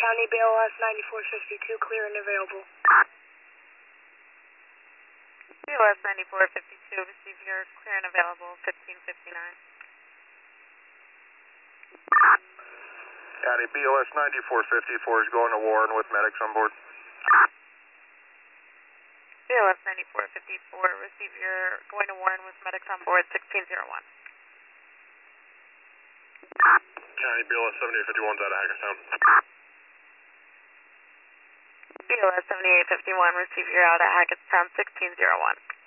County BLS 9452, clear and available. BLS 9452, receive your clear and available, 1559. County BLS 9454 is going to Warren with medics on board. BLS 9454, receive your going to Warren with medics on board, 1601. County BLS 7851 is out of Hackettstown. BLS 7851, receive your out at Hackettstown, 1601.